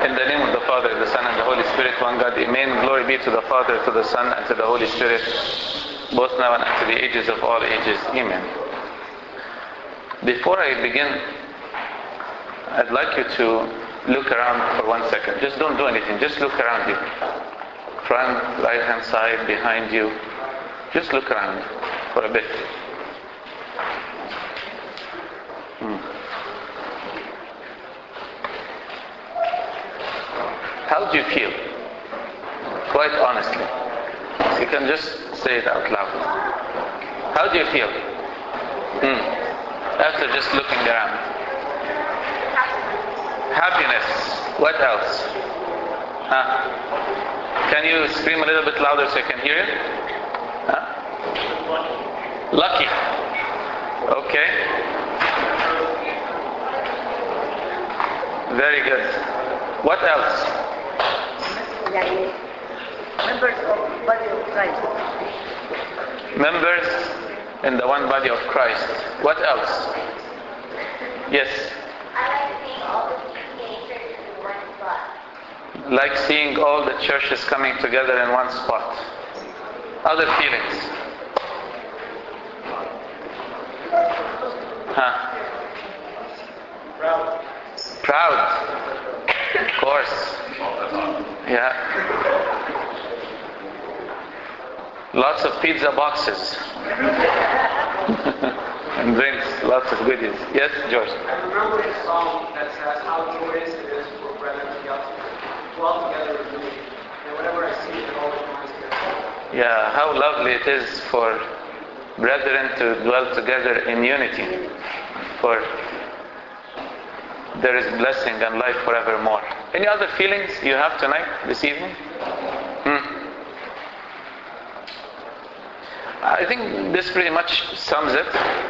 In the name of the Father, the Son, and the Holy Spirit, one God, Amen. Glory be to the Father, to the Son, and to the Holy Spirit, both now and unto the ages of all ages. Amen. Before I begin, I'd like you to look around for 1 second. Just don't do anything. Just look around you. Front, right-hand side, behind you. Just look around for a bit. How do you feel? Quite honestly. You can just say it out loud. How do you feel? After just looking around. Happiness. What else? Can you scream a little bit louder so I can hear you? Lucky. Okay. Very good. What else? Members of body of Christ. Members in the one body of Christ. What else? Yes. I like seeing all the churches coming together in one spot. Like seeing all the churches coming together in one spot. Other feelings? Proud. Of course. Yeah. Lots of pizza boxes. And drinks, lots of goodies. Yes, George? I remember a song that says how joyous it is for brethren to dwell together in unity. And whenever I see it, it always reminds me of that. Yeah, how lovely it is for brethren to dwell together in unity. For there is blessing and life forevermore. Any other feelings you have tonight, this evening? I think this pretty much sums it.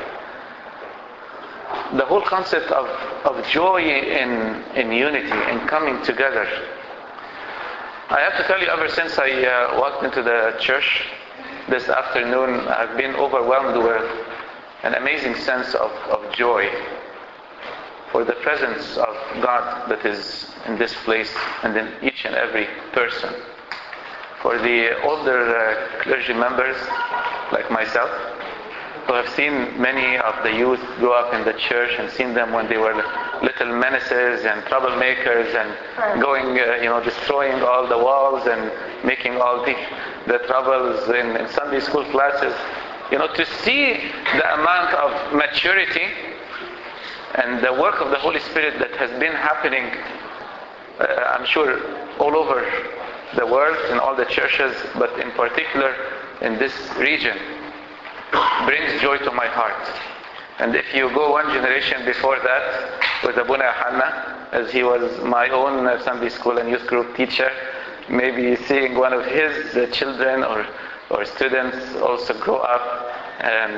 The whole concept of joy in unity, in coming together. I have to tell you, ever since I walked into the church this afternoon, I've been overwhelmed with an amazing sense of joy for the presence of God that is in this place and in each and every person. For the older clergy members like myself, who have seen many of the youth grow up in the church and seen them when they were little menaces and troublemakers and going, destroying all the walls and making all the troubles in Sunday school classes. To see the amount of maturity and the work of the Holy Spirit that has been happening, I'm sure, all over the world, in all the churches, but in particular in this region, brings joy to my heart. And if you go one generation before that, with Abuna Hanna, as he was my own Sunday school and youth group teacher, maybe seeing one of his children or students also grow up and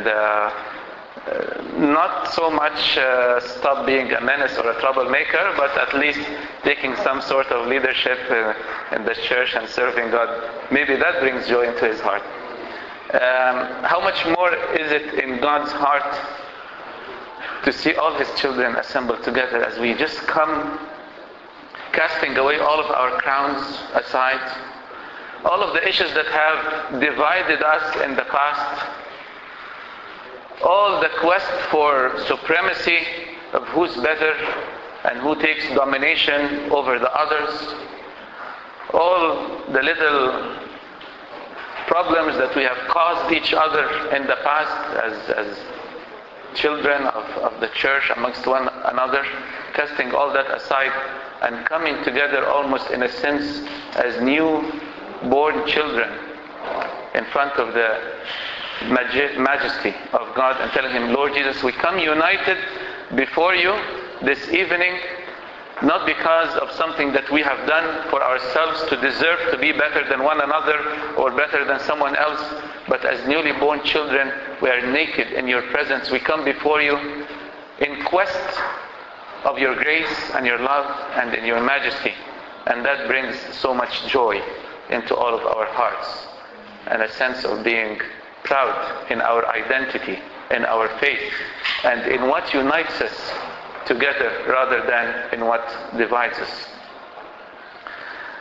not so much stop being a menace or a troublemaker, but at least taking some sort of leadership in the church and serving God. Maybe that brings joy into his heart. How much more is it in God's heart to see all his children assembled together as we just come, casting away all of our crowns aside, all of the issues that have divided us in the past, all the quest for supremacy of who's better and who takes domination over the others, all the little problems that we have caused each other in the past as children of the church amongst one another, casting all that aside and coming together almost in a sense as new-born children in front of the majesty of God and telling him, Lord Jesus, we come united before you this evening, not because of something that we have done for ourselves to deserve to be better than one another or better than someone else, but as newly born children, we are naked in your presence. We come before you in quest of your grace and your love and in your majesty. And that brings so much joy into all of our hearts and a sense of being proud in our identity, in our faith, and in what unites us together rather than in what divides us.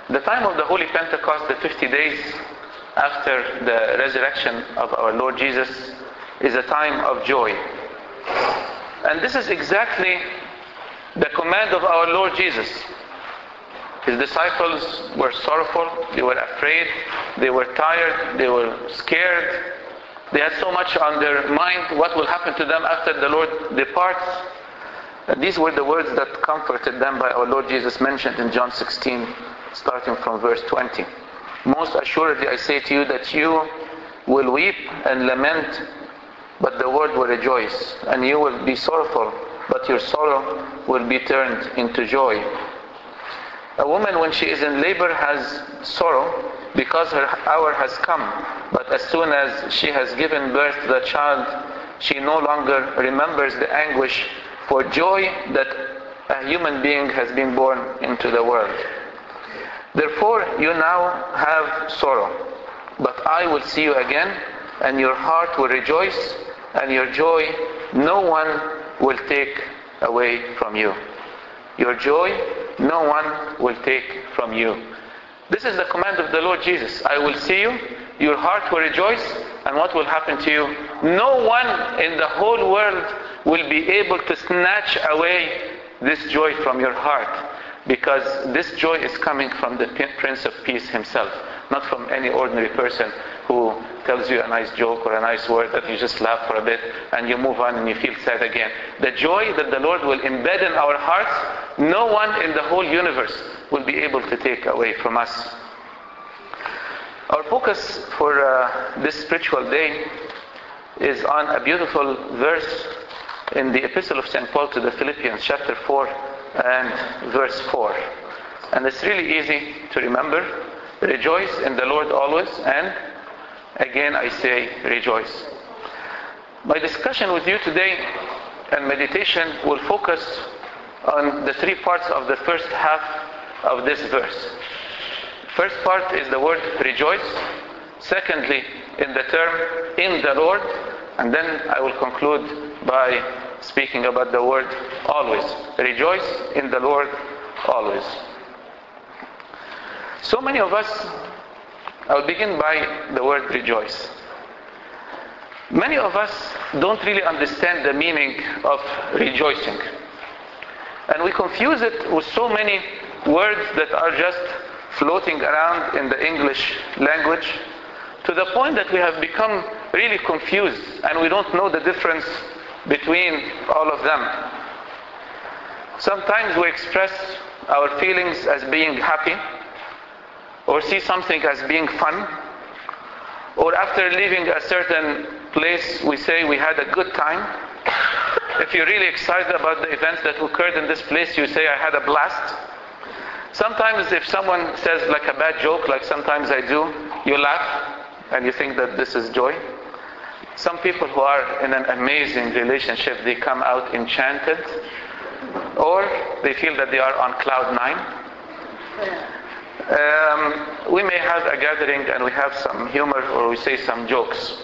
The time of the Holy Pentecost, the 50 days after the resurrection of our Lord Jesus, is a time of joy. And this is exactly the command of our Lord Jesus. His disciples were sorrowful, they were afraid, they were tired, they were scared. They had so much on their mind what will happen to them after the Lord departs. And these were the words that comforted them by our Lord Jesus, mentioned in John 16, starting from verse 20. Most assuredly I say to you that you will weep and lament, but the world will rejoice. And you will be sorrowful, but your sorrow will be turned into joy. A woman, when she is in labor, has sorrow because her hour has come. But as soon as she has given birth to the child, she no longer remembers the anguish for joy that a human being has been born into the world. Therefore, you now have sorrow, but I will see you again, and your heart will rejoice, and your joy no one will take away from you. Your joy no one will take from you. This is the command of the Lord Jesus. I will see you, your heart will rejoice, and what will happen to you? No one in the whole world will be able to snatch away this joy from your heart, because this joy is coming from the Prince of Peace himself, not from any ordinary person who tells you a nice joke or a nice word that you just laugh for a bit and you move on and you feel sad again. The joy that the Lord will embed in our hearts, no one in the whole universe will be able to take away from us. Our focus for this spiritual day is on a beautiful verse in the Epistle of St. Paul to the Philippians, chapter 4 and verse 4. And it's really easy to remember. Rejoice in the Lord always, and again I say rejoice. My discussion with you today and meditation will focus on the three parts of the first half of this verse. First part is the word rejoice. Secondly, in the term in the Lord. And then I will conclude by speaking about the word always. Rejoice in the Lord always. So many of us, I'll begin by the word rejoice. Many of us don't really understand the meaning of rejoicing. And we confuse it with so many words that are just floating around in the English language, to the point that we have become really confused and we don't know the difference between all of them. Sometimes we express our feelings as being happy, or see something as being fun, or after leaving a certain place we say we had a good time. If you're really excited about the events that occurred in this place, you say I had a blast. Sometimes if someone says like a bad joke, like sometimes I do, you laugh and you think that this is joy. Some people who are in an amazing relationship, they come out enchanted, or they feel that they are on cloud 9. We may have a gathering and we have some humor, or we say some jokes.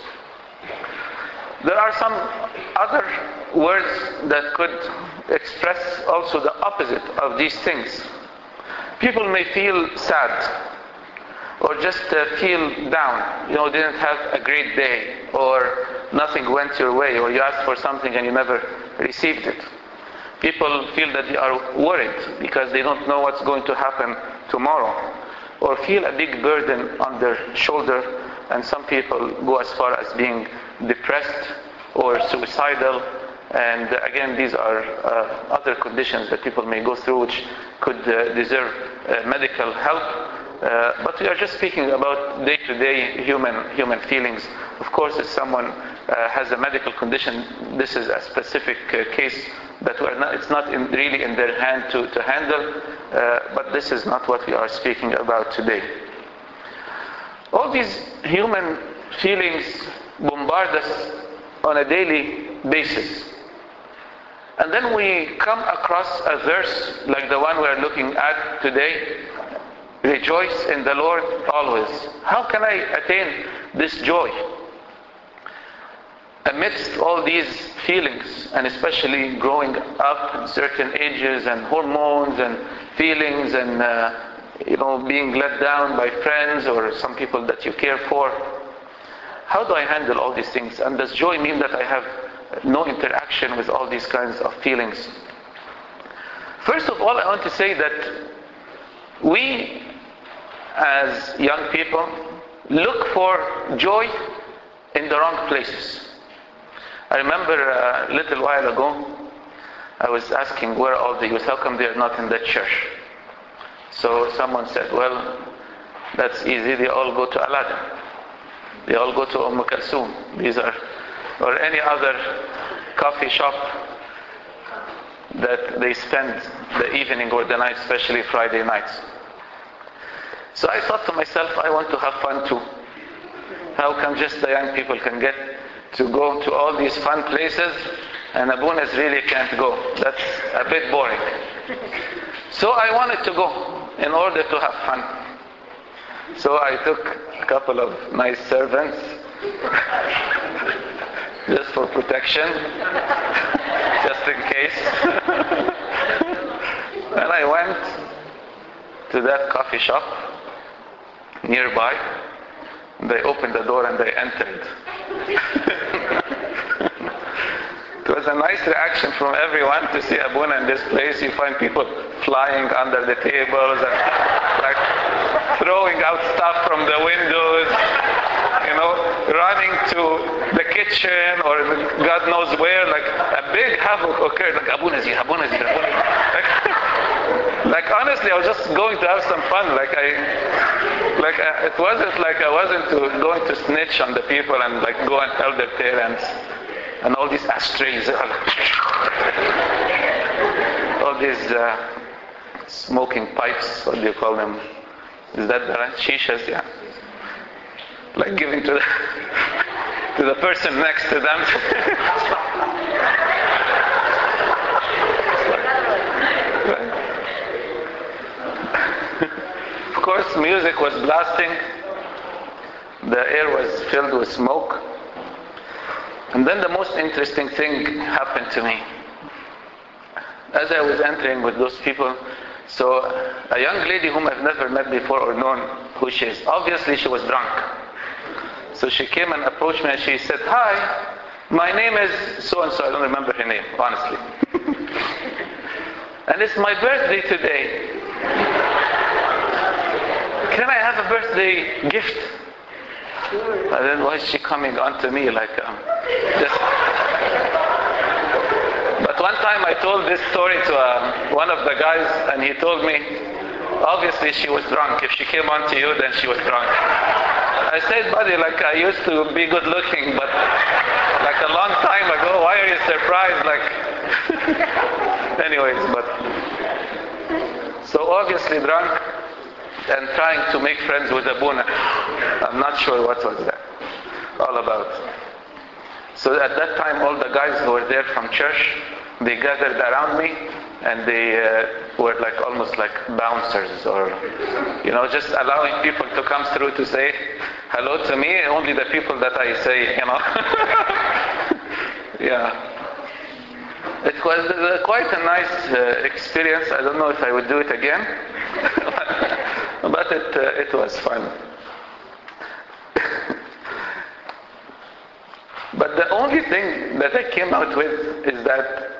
There are some other words that could express also the opposite of these things. People may feel sad, or just feel down. You know, didn't have a great day, or nothing went your way, or you asked for something and you never received it. People feel that they are worried because they don't know what's going to happen tomorrow, or feel a big burden on their shoulder, and some people go as far as being depressed or suicidal. And again, these are other conditions that people may go through which could deserve medical help. But we are just speaking about day-to-day human feelings. Of course, if someone has a medical condition, this is a specific case that it's not really in their hand to handle, but this is not what we are speaking about today. All these human feelings bombard us on a daily basis. And then we come across a verse like the one we are looking at today. Rejoice in the Lord always. How can I attain this joy? Amidst all these feelings, and especially growing up in certain ages and hormones and feelings and being let down by friends or some people that you care for. How do I handle all these things? And does joy mean that I have no interaction with all these kinds of feelings? First of all, I want to say that we, as young people, look for joy in the wrong places. I remember a little while ago, I was asking where all the youth, how come they are not in the church? So someone said, well, that's easy, they all go to Aladdin. They all go to Kulthum. These are, or any other coffee shop that they spend the evening or the night, especially Friday nights. So I thought to myself, I want to have fun too. How come just the young people can get to go to all these fun places and Abunas really can't go? That's a bit boring. So I wanted to go in order to have fun. So I took a couple of nice servants just for protection, just in case. And I went to that coffee shop nearby. They opened the door and they entered. It was a nice reaction from everyone to see Abuna in this place. You find people flying under the tables and like throwing out stuff from the windows, running to the kitchen or God knows where. Like a big havoc occurred. Like Abuna's here, Abuna's here, Abuna's here. Like honestly, I was just going to have some fun. It wasn't like I wasn't going to snitch on the people and like go and tell their parents. And all these ashtrays, all these smoking pipes, what do you call them? Is that the right? Shishas, yeah. Like giving to the person next to them. Of course, music was blasting. The air was filled with smoke. And then the most interesting thing happened to me. As I was entering with those people, so a young lady whom I've never met before or known who she is, obviously she was drunk. So she came and approached me and she said, "Hi, my name is so-and-so." I don't remember her name, honestly. "And it's my birthday today. Can I have a birthday gift?" And then why is she coming onto me like just... But one time I told this story to one of the guys and he told me, obviously she was drunk. If she came onto you, then she was drunk. I said, buddy, like I used to be good looking, but like a long time ago, why are you surprised? Like, anyways, but... So obviously drunk and trying to make friends with Abuna. I'm not sure what was that all about. So at that time, all the guys who were there from church, they gathered around me and they were like almost like bouncers or, just allowing people to come through to say hello to me, only the people that I say, Yeah. It was quite a nice experience. I don't know if I would do it again, but it was fun. But the only thing that I came out with is that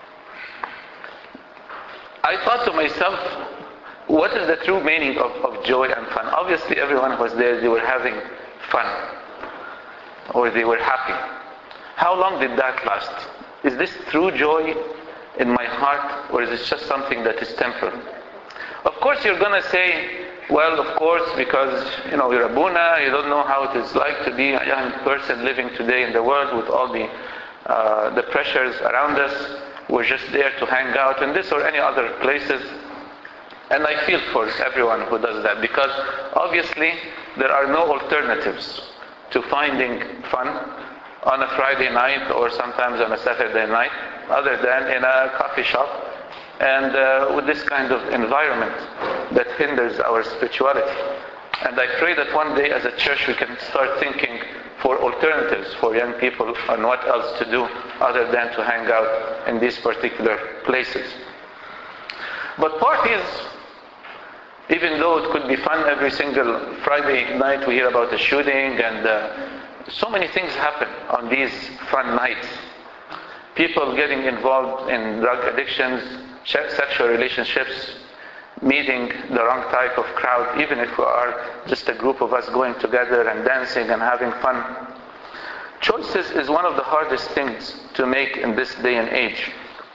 I thought to myself, what is the true meaning of joy and fun? Obviously everyone who was there, they were having fun or they were happy. How long did that last? Is this true joy in my heart or is it just something that is temporary? Of course you're going to say, well, of course, because, you're Abuna, you don't know how it is like to be a young person living today in the world with all the pressures around us. We're just there to hang out in this or any other places. And I feel for everyone who does that because obviously there are no alternatives to finding fun on a Friday night or sometimes on a Saturday night other than in a coffee shop and with this kind of environment that hinders our spirituality. And I pray that one day as a church we can start thinking for alternatives for young people on what else to do other than to hang out in these particular places. But parties Even though it could be fun every single Friday night, we hear about the shooting and so many things happen on these fun nights. People getting involved in drug addictions, sexual relationships, meeting the wrong type of crowd, even if we are just a group of us going together and dancing and having fun. Choices is one of the hardest things to make in this day and age.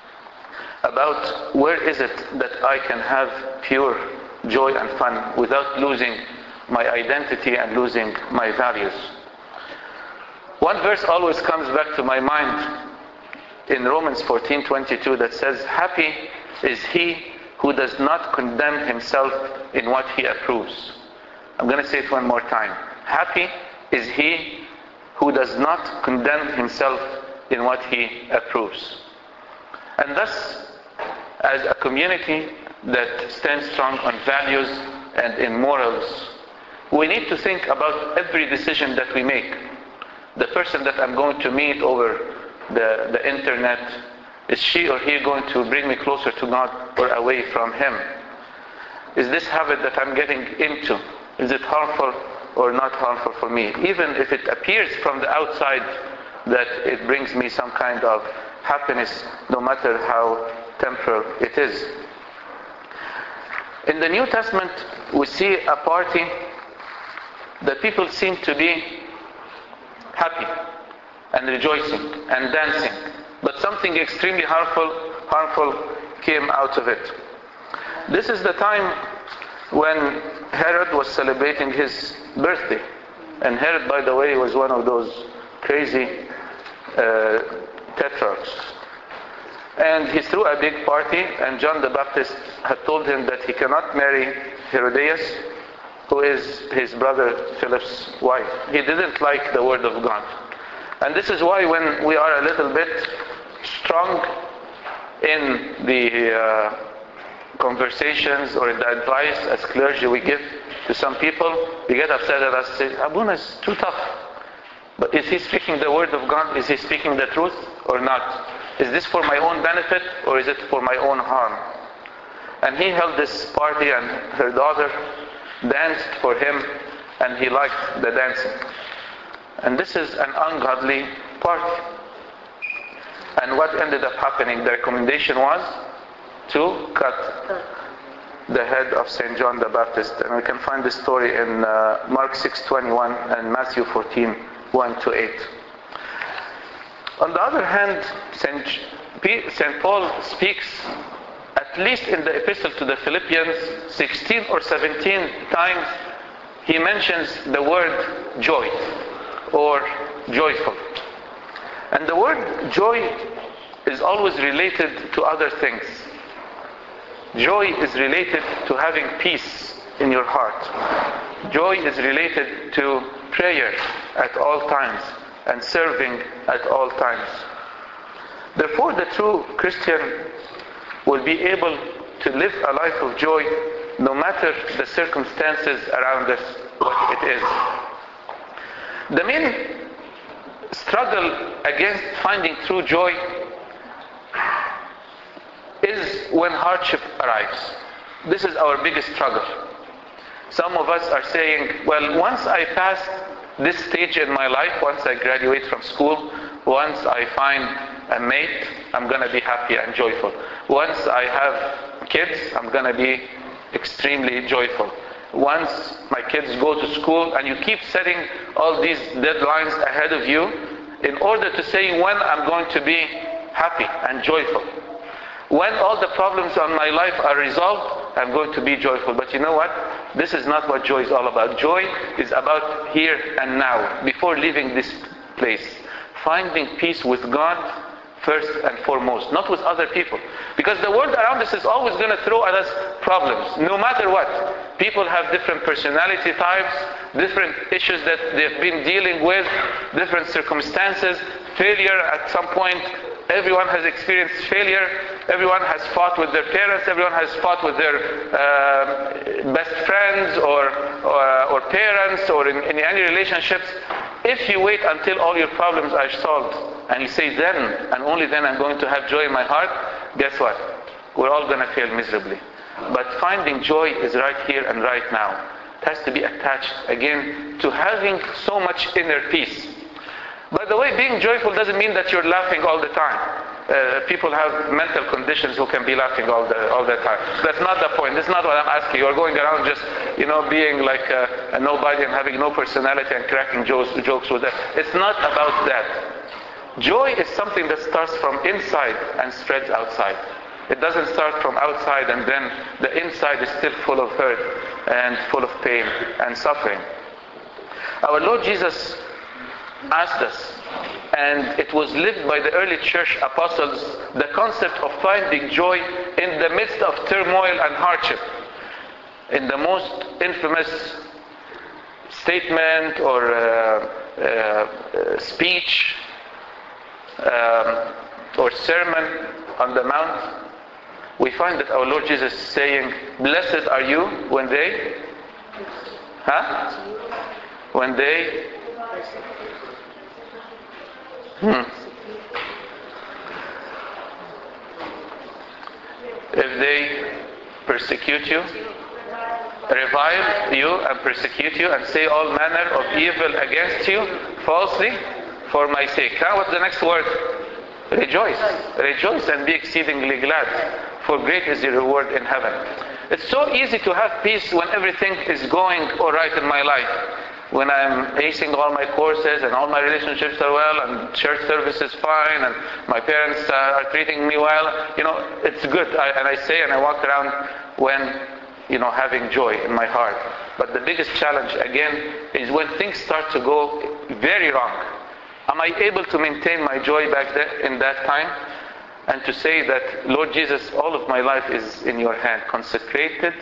About where is it that I can have pure joy and fun without losing my identity and losing my values. One verse always comes back to my mind in Romans 14:22 that says, "Happy is he who does not condemn himself in what he approves." I'm going to say it one more time. Happy is he who does not condemn himself in what he approves. And thus, as a community that stands strong on values and in morals, we need to think about every decision that we make. The person that I'm going to meet over the internet, is she or he going to bring me closer to God or away from Him? Is this habit that I'm getting into, is it harmful or not harmful for me? Even if it appears from the outside that it brings me some kind of happiness, no matter how temporal it is. In the New Testament, we see a party that people seem to be happy and rejoicing and dancing, but something extremely harmful came out of it. This is the time when Herod was celebrating his birthday, and Herod, by the way, was one of those crazy tetrarchs. And he threw a big party, and John the Baptist had told him that he cannot marry Herodias, who is his brother Philip's wife. He didn't like the word of God. And this is why when we are a little bit strong in the conversations or in the advice as clergy we give to some people, we get upset at us and say, Abuna is too tough. But is he speaking the word of God? Is he speaking the truth or not? Is this for my own benefit or is it for my own harm? And he held this party, and her daughter danced for him, and he liked the dancing. And this is an ungodly party. And what ended up happening? The recommendation was to cut the head of St. John the Baptist. And we can find this story in Mark 6:21 and Matthew 14:1-8. On the other hand, St. Paul speaks, at least in the epistle to the Philippians, 16 or 17 times, he mentions the word joy or joyful. And the word joy is always related to other things. Joy is related to having peace in your heart. Joy is related to prayer at all times and serving at all times. Therefore, the true Christian will be able to live a life of joy no matter the circumstances around us, what it is. The main struggle against finding true joy is when hardship arrives. This is our biggest struggle. Some of us are saying, well, once I pass this stage in my life, once I graduate from school, once I find a mate, I'm going to be happy and joyful. Once I have kids, I'm going to be extremely joyful. Once my kids go to school, and you keep setting all these deadlines ahead of you in order to say when I'm going to be happy and joyful. When all the problems on my life are resolved, I'm going to be joyful. But you know what? This is not what joy is all about. Joy is about here and now, before leaving this place. Finding peace with God first and foremost, not with other people. Because the world around us is always going to throw at us problems, no matter what. People have different personality types, different issues that they've been dealing with, different circumstances, failure at some point. Everyone has experienced failure. Everyone has fought with their parents. Everyone has fought with their best friends or parents or in any relationships. If you wait until all your problems are solved and you say then and only then I'm going to have joy in my heart, guess what? We're all going to fail miserably. But finding joy is right here and right now. It has to be attached again to having so much inner peace. By the way, being joyful doesn't mean that you're laughing all the time. People have mental conditions who can be laughing all the time. That's not the point. That's not what I'm asking. You're going around just, being like a nobody and having no personality and cracking jokes with that. It's not about that. Joy is something that starts from inside and spreads outside. It doesn't start from outside and then the inside is still full of hurt and full of pain and suffering. Our Lord Jesus asked us, and it was lived by the early church apostles, the concept of finding joy in the midst of turmoil and hardship. In the most infamous statement or speech or sermon on the Mount, we find that our Lord Jesus saying, blessed are you when they, when they, if they persecute you, revile you and persecute you and say all manner of evil against you falsely for my sake. What's the next word? Rejoice. Rejoice and be exceedingly glad, for great is your reward in heaven. It's so easy to have peace when everything is going all right in my life. When I'm acing all my courses and all my relationships are well and church service is fine and my parents are treating me well, it's good. I say and I walk around when, having joy in my heart. But the biggest challenge again is when things start to go very wrong. Am I able to maintain my joy back there in that time? And to say that, Lord Jesus, all of my life is in your hand, consecrated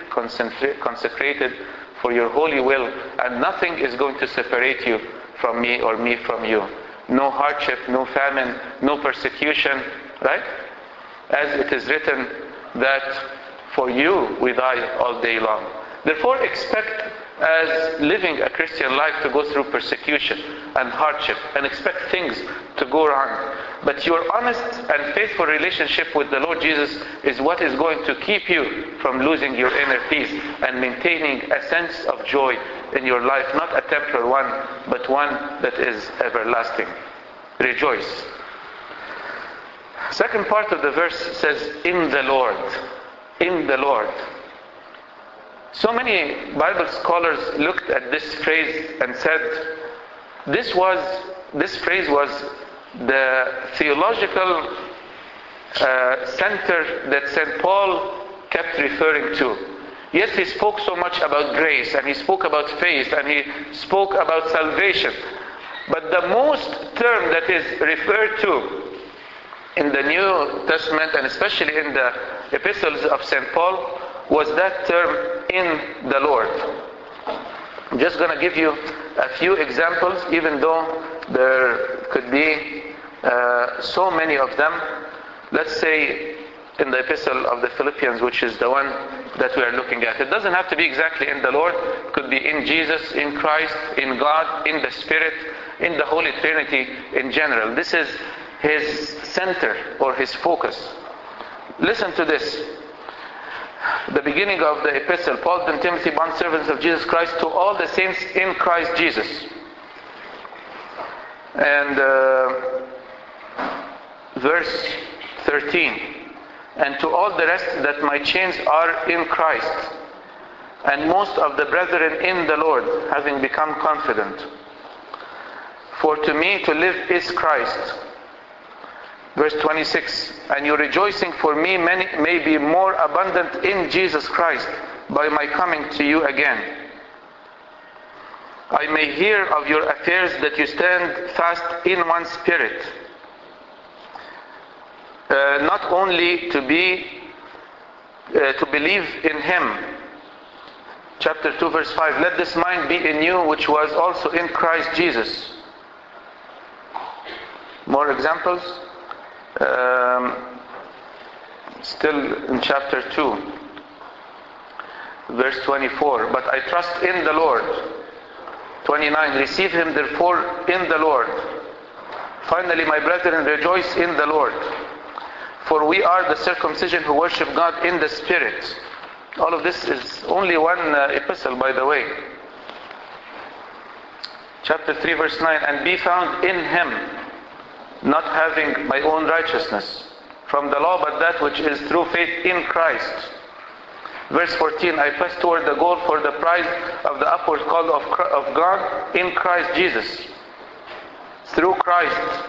for your holy will, and nothing is going to separate you from me or me from you. No hardship, no famine, no persecution, right? As it is written that for you we die all day long. Therefore expect, as living a Christian life, to go through persecution and hardship and expect things to go wrong. But your honest and faithful relationship with the Lord Jesus is what is going to keep you from losing your inner peace and maintaining a sense of joy in your life, not a temporary one, but one that is everlasting. Rejoice. Second part of the verse says, in the Lord. In the Lord. So many Bible scholars looked at this phrase and said, this phrase was the theological center that St. Paul kept referring to. Yes, he spoke so much about grace, and he spoke about faith, and he spoke about salvation. But the most term that is referred to in the New Testament, and especially in the epistles of St. Paul, was that term, in the Lord. I'm just going to give you a few examples, even though there could be so many of them. Let's say in the epistle of the Philippians, which is the one that we are looking at. It doesn't have to be exactly in the Lord. It could be in Jesus, in Christ, in God, in the Spirit, in the Holy Trinity in general. This is his center or his focus. Listen to this. The beginning of the epistle, Paul and Timothy, bondservants of Jesus Christ, to all the saints in Christ Jesus. And verse 13. And to all the rest that my chains are in Christ, and most of the brethren in the Lord, having become confident. For to me to live is Christ. Verse 26, and your rejoicing for me may be more abundant in Jesus Christ by my coming to you again. I may hear of your affairs, that you stand fast in one spirit, not only to believe in him. Chapter 2 verse 5, let this mind be in you which was also in Christ Jesus. More examples. Still in chapter 2 verse 24, but I trust in the Lord. 29, receive him therefore in the Lord. Finally, my brethren, rejoice in the Lord. For we are the circumcision who worship God in the Spirit, All of this is only one epistle, by the way. Chapter 3, verse 9, and be found in him, not having my own righteousness from the law, but that which is through faith in Christ. Verse 14, I press toward the goal for the prize of the upward call of God in Christ Jesus. Through Christ.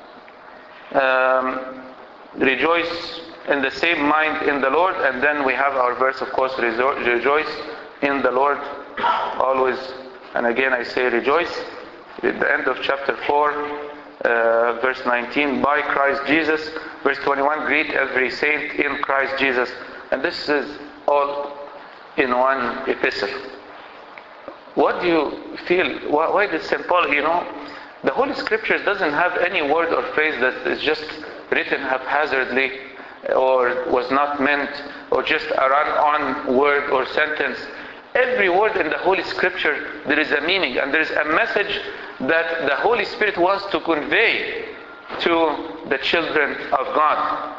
Rejoice in the same mind in the Lord. And then we have our verse, of course, rejoice in the Lord always. And again I say rejoice. At the end of chapter 4, verse 19, by Christ Jesus. Verse 21, greet every saint in Christ Jesus. And this is all in one epistle. What do you feel? Why did St. Paul, the Holy Scriptures doesn't have any word or phrase that is just written haphazardly or was not meant or just a run-on word or sentence. Every word in the Holy Scripture, there is a meaning and there is a message that the Holy Spirit wants to convey to the children of God.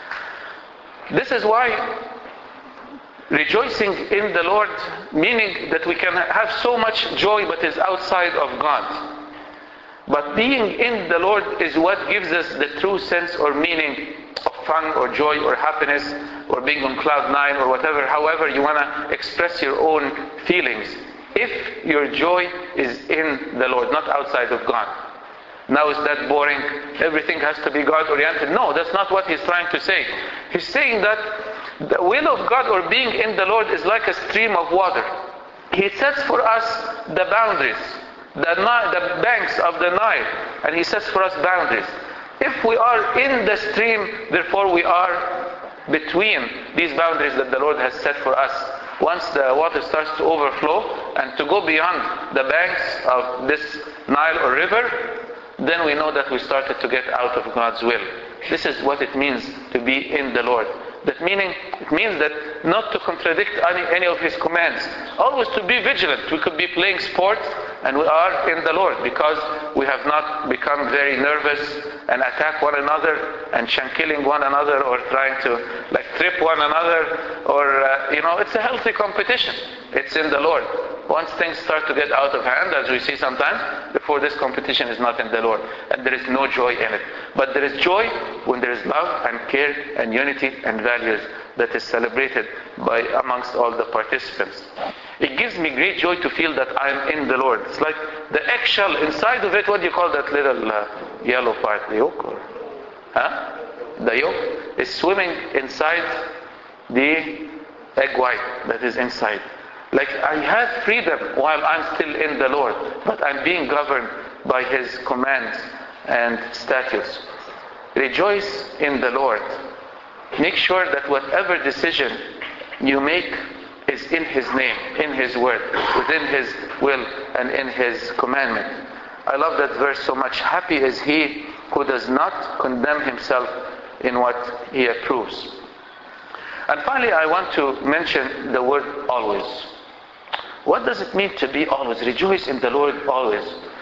This is why rejoicing in the Lord, meaning that we can have so much joy but is outside of God. But being in the Lord is what gives us the true sense or meaning of fun or joy or happiness or being on cloud nine or whatever, however you want to express your own feelings. If your joy is in the Lord, not outside of God. Now is that boring? Everything has to be God-oriented? No, that's not what he's trying to say. He's saying that the will of God or being in the Lord is like a stream of water. He sets for us the boundaries, the banks of the Nile, and he sets for us boundaries. If we are in the stream, therefore we are between these boundaries that the Lord has set for us. Once the water starts to overflow and to go beyond the banks of this Nile or river, then we know that we started to get out of God's will. This is what it means to be in the Lord. That meaning, it means that not to contradict any of His commands. Always to be vigilant. We could be playing sports and we are in the Lord because we have not become very nervous and attack one another and killing one another or trying to trip one another or, it's a healthy competition. It's in the Lord. Once things start to get out of hand, as we see sometimes, before this competition is not in the Lord. And there is no joy in it. But there is joy when there is love and care and unity and values that is celebrated by amongst all the participants. It gives me great joy to feel that I am in the Lord. It's like the eggshell inside of it. What do you call that little yellow part? The yolk? The yolk is swimming inside the egg white that is inside. Like I have freedom while I'm still in the Lord, but I'm being governed by His commands and statutes. Rejoice in the Lord. Make sure that whatever decision you make is in His name, in His word, within His will and in His commandment. I love that verse so much. Happy is he who does not condemn himself in what he approves. And finally, I want to mention the word always. What does it mean to be always? Rejoice in the Lord always.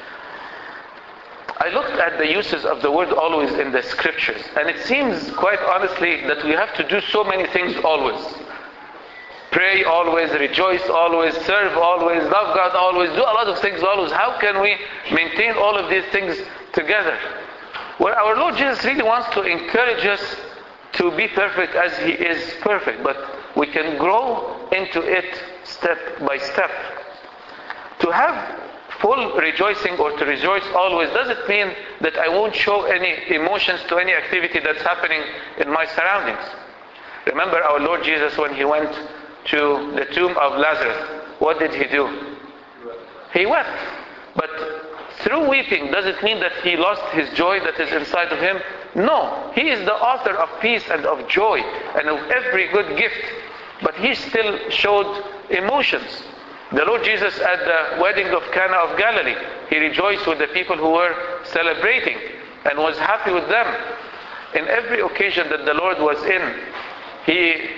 I looked at the uses of the word always in the scriptures, and it seems quite honestly that we have to do so many things always. Pray always, rejoice always, serve always, love God always, do a lot of things always. How can we maintain all of these things together? Well, our Lord Jesus really wants to encourage us to be perfect as He is perfect, but we can grow into it step by step. To have full rejoicing or to rejoice always doesn't mean that I won't show any emotions to any activity that's happening in my surroundings. Remember our Lord Jesus when He went to the tomb of Lazarus, what did He do? He wept. But through weeping, does it mean that He lost His joy that is inside of Him? No. He is the author of peace and of joy and of every good gift. But He still showed emotions. The Lord Jesus at the wedding of Cana of Galilee, He rejoiced with the people who were celebrating and was happy with them. In every occasion that the Lord was in, He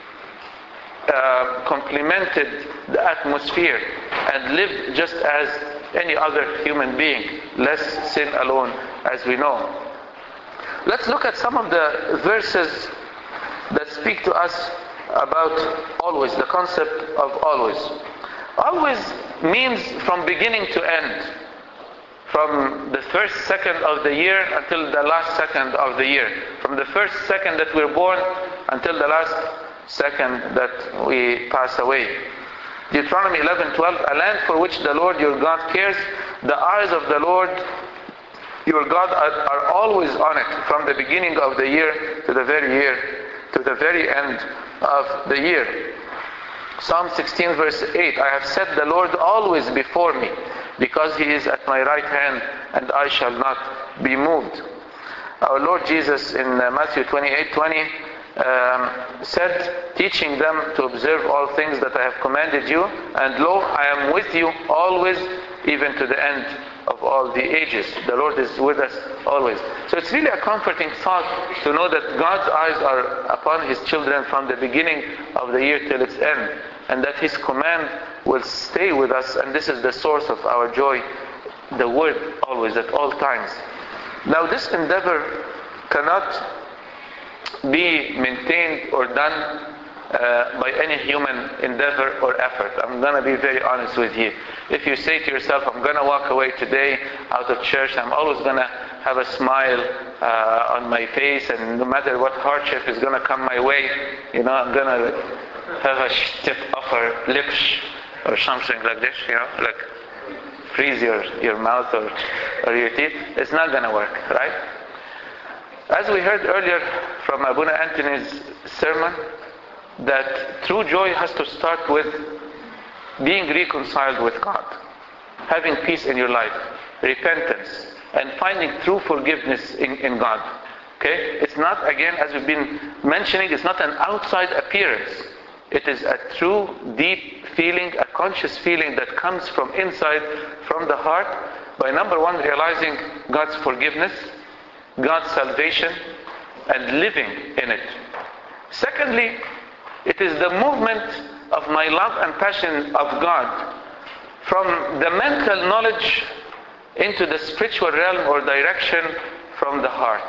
complimented the atmosphere and lived just as any other human being, less sin alone, as we know. Let's look at some of the verses that speak to us about always, the concept of always. Always means from beginning to end. From the first second of the year until the last second of the year. From the first second that we're born until the last second that we pass away. Deuteronomy 11:12, a land for which the Lord your God cares, the eyes of the Lord your God are always on it, from the beginning of the year to the very end of the year. Psalm 16 verse 8, I have set the Lord always before me, because he is at my right hand, and I shall not be moved. Our Lord Jesus in Matthew 28:20 said, teaching them to observe all things that I have commanded you, and lo, I am with you always, even to the end of all the ages. The Lord is with us always. So it's really a comforting thought to know that God's eyes are upon his children from the beginning of the year till its end, and that his command will stay with us, and this is the source of our joy, the word always, at all times. Now this endeavor cannot be maintained or done by any human endeavor or effort. I'm going to be very honest with you. If you say to yourself, I'm going to walk away today out of church, I'm always going to have a smile on my face, and no matter what hardship is going to come my way, I'm going to have a stiff upper lips or something like this, like freeze your mouth or your teeth. It's not going to work, right? As we heard earlier from Abuna Anthony's sermon, that true joy has to start with being reconciled with God, having peace in your life, repentance, and finding true forgiveness in God. Okay? It's not, again, as we've been mentioning, it's not an outside appearance. It is a true, deep feeling, a conscious feeling that comes from inside, from the heart, by number one, realizing God's forgiveness, God's salvation, and living in it. Secondly, it is the movement of my love and passion of God from the mental knowledge into the spiritual realm or direction from the heart.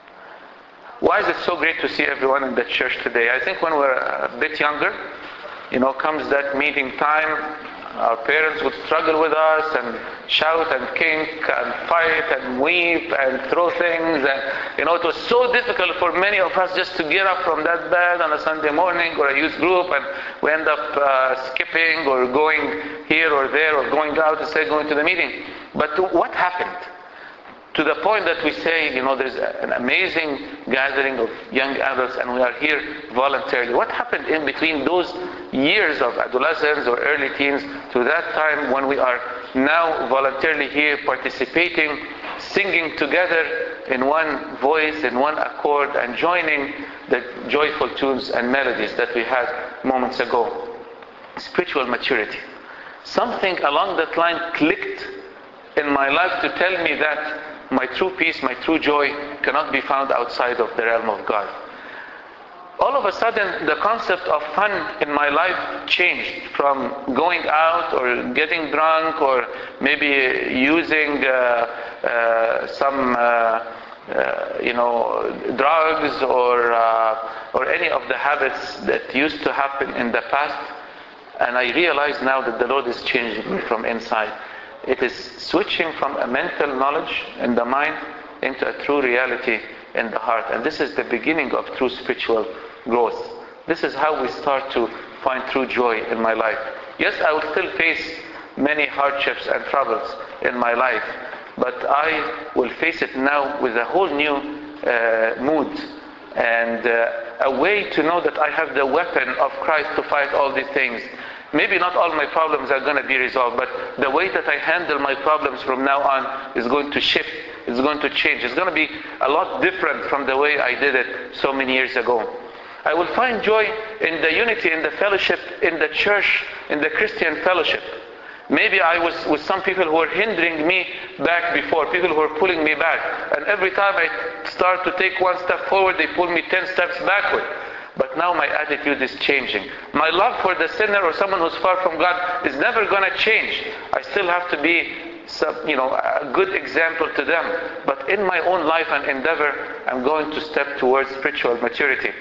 Why is it so great to see everyone in the church today? I think when we're a bit younger, comes that meeting time, our parents would struggle with us and shout and kink and fight and weep and throw things, and it was so difficult for many of us just to get up from that bed on a Sunday morning or a youth group, and we end up skipping or going here or there or going out instead of going to the meeting. But what happened? To the point that we say, there's an amazing gathering of young adults and we are here voluntarily. What happened in between those years of adolescence or early teens to that time when we are now voluntarily here participating, singing together in one voice, in one accord, and joining the joyful tunes and melodies that we had moments ago? Spiritual maturity. Something along that line clicked in my life to tell me that my true peace, my true joy cannot be found outside of the realm of God. All of a sudden, the concept of fun in my life changed from going out or getting drunk or maybe using some drugs or any of the habits that used to happen in the past. And I realize now that the Lord is changing me from inside. It is switching from a mental knowledge in the mind into a true reality in the heart. And this is the beginning of true spiritual growth. This is how we start to find true joy in my life. Yes, I will still face many hardships and troubles in my life, but I will face it now with a whole new mood and a way to know that I have the weapon of Christ to fight all these things. Maybe not all my problems are going to be resolved, but the way that I handle my problems from now on is going to shift. It's going to change. It's going to be a lot different from the way I did it so many years ago. I will find joy in the unity, in the fellowship, in the church, in the Christian fellowship. Maybe I was with some people who were hindering me back before, people who were pulling me back. And every time I start to take one step forward, they pull me 10 steps backward. But now my attitude is changing. My love for the sinner or someone who's far from God is never going to change. I still have to be a good example to them. But in my own life and endeavor, I'm going to step towards spiritual maturity.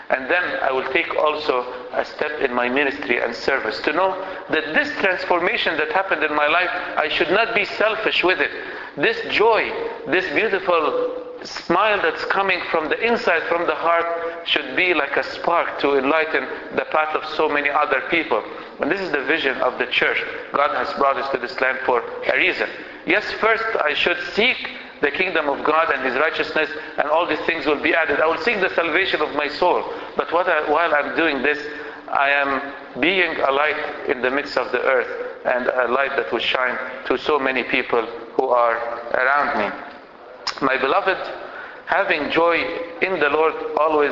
And then I will take also a step in my ministry and service to know that this transformation that happened in my life, I should not be selfish with it. This joy, this beautiful smile that's coming from the inside, from the heart, should be like a spark to enlighten the path of so many other people. And this is the vision of the church. God has brought us to this land for a reason. Yes, first I should seek the kingdom of God and His righteousness, and all these things will be added. I will seek the salvation of my soul. But while I'm doing this, I am being a light in the midst of the earth, and a light that will shine to so many people who are around me. My beloved, having joy in the Lord always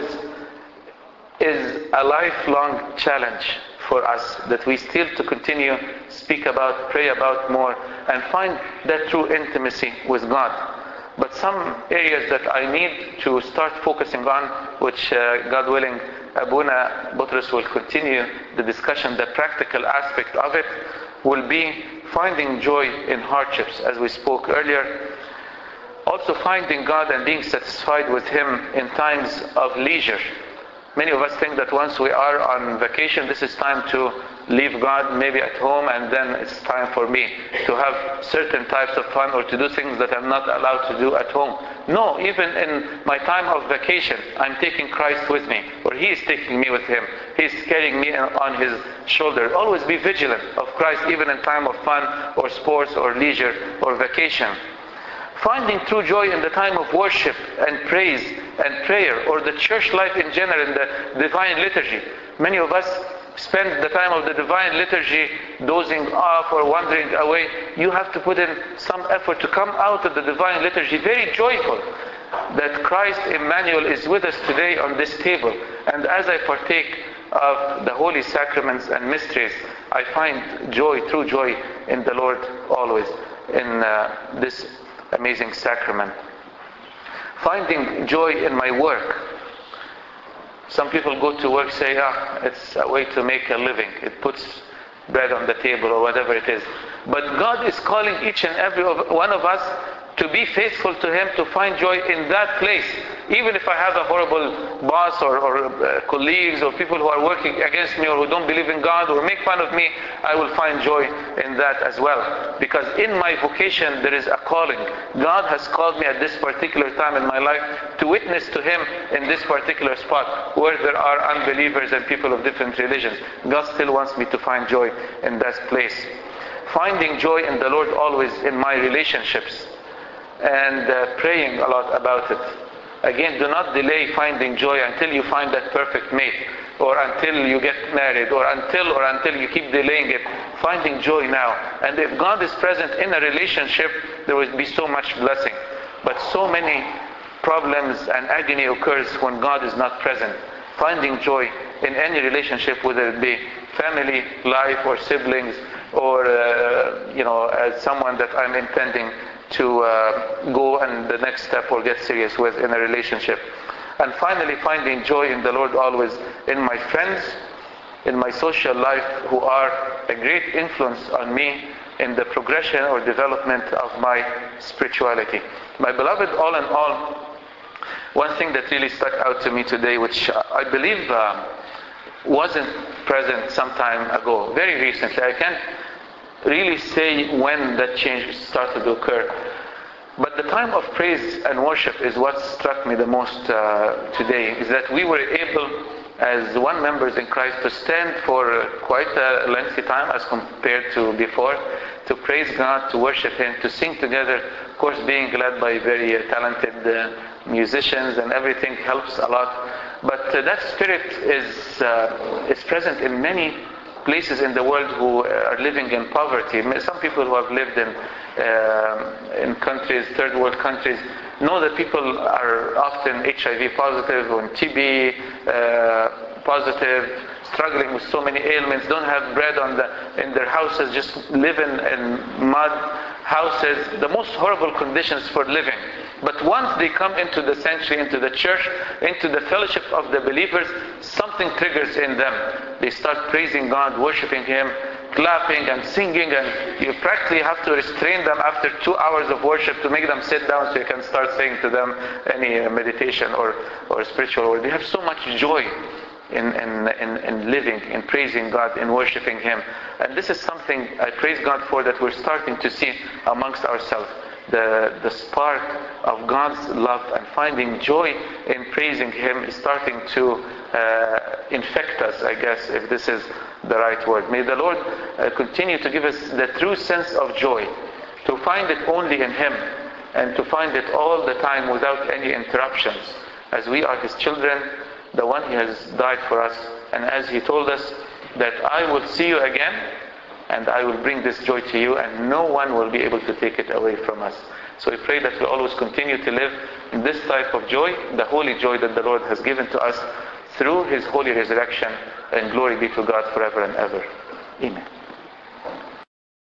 is a lifelong challenge for us, that we still to continue, speak about, pray about more, and find that true intimacy with God. But some areas that I need to start focusing on, which God willing, Abuna Butros will continue the discussion, the practical aspect of it, will be finding joy in hardships, as we spoke earlier. Also finding God and being satisfied with Him in times of leisure. Many of us think that once we are on vacation, this is time to leave God maybe at home, and then it's time for me to have certain types of fun or to do things that I'm not allowed to do at home. No, even in my time of vacation, I'm taking Christ with me, or He is taking me with Him. He's carrying me on His shoulder. Always be vigilant of Christ, even in time of fun or sports or leisure or vacation. Finding true joy in the time of worship and praise and prayer, or the church life in general, in the divine liturgy. Many of us spend the time of the divine liturgy dozing off or wandering away. You have to put in some effort to come out of the divine liturgy very joyful that Christ Emmanuel is with us today on this table. And as I partake of the holy sacraments and mysteries, I find joy, true joy in the Lord always, in this amazing sacrament. Finding joy in my work. Some people go to work, say, it's a way to make a living. It puts bread on the table or whatever it is. But God is calling each and every one of us to be faithful to Him, to find joy in that place. Even if I have a horrible boss or colleagues or people who are working against me or who don't believe in God or make fun of me, I will find joy in that as well. Because in my vocation there is a calling. God has called me at this particular time in my life to witness to Him in this particular spot where there are unbelievers and people of different religions. God still wants me to find joy in that place. Finding joy in the Lord always in my relationships, and praying a lot about it. Again, do not delay finding joy until you find that perfect mate, or until you get married, or until you keep delaying it. Finding joy now. And if God is present in a relationship, there will be so much blessing. But so many problems and agony occurs when God is not present. Finding joy in any relationship, whether it be family, life, or siblings, or as someone that I'm intending to go and the next step or get serious with in a relationship. And finally, finding joy in the Lord always in my friends, in my social life, who are a great influence on me in the progression or development of my spirituality. My beloved, all in all, one thing that really stuck out to me today, which I believe wasn't present some time ago, very recently. I can't really say when that change started to occur. But the time of praise and worship is what struck me the most today, is that we were able, as one members in Christ, to stand for quite a lengthy time as compared to before, to praise God, to worship Him, to sing together, of course being led by very talented musicians, and everything helps a lot. But that spirit is present in many places in the world who are living in poverty. Some people who have lived in countries, third world countries, know that people are often HIV positive or TB positive, struggling with so many ailments, don't have bread in their houses, just live in mud houses, the most horrible conditions for living. But once they come into the sanctuary, into the church, into the fellowship of the believers, something triggers in them. They start praising God, worshiping Him, clapping and singing, and you practically have to restrain them after 2 hours of worship to make them sit down so you can start saying to them any meditation or spiritual word. They have so much joy in living, in praising God, in worshiping Him. And this is something I praise God for, that we're starting to see amongst ourselves. The spark of God's love and finding joy in praising Him is starting to infect us, I guess, if this is the right word. May the Lord continue to give us the true sense of joy, to find it only in Him, and to find it all the time without any interruptions, as we are His children, the one He has died for us, and as He told us that I will see you again, and I will bring this joy to you, and no one will be able to take it away from us. So we pray that we always continue to live in this type of joy, the holy joy that the Lord has given to us through His holy resurrection, and glory be to God forever and ever. Amen.